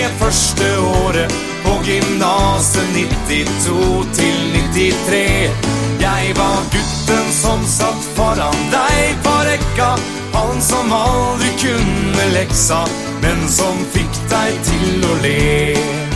første året på gymnaset 92 til 93. Jeg var gutten som satt foran deg på rekka, han som aldri kunne leksa, men som fikk deg til å le.